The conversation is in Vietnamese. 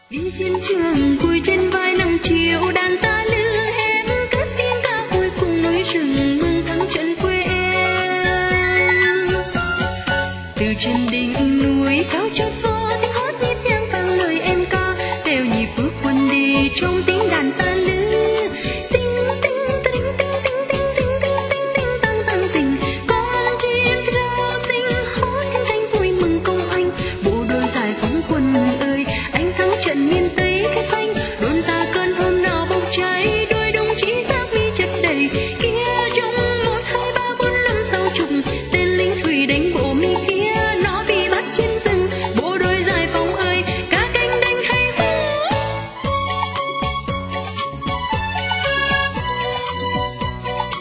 đi chiến trường cùi trên vai nắng chiều đàn ta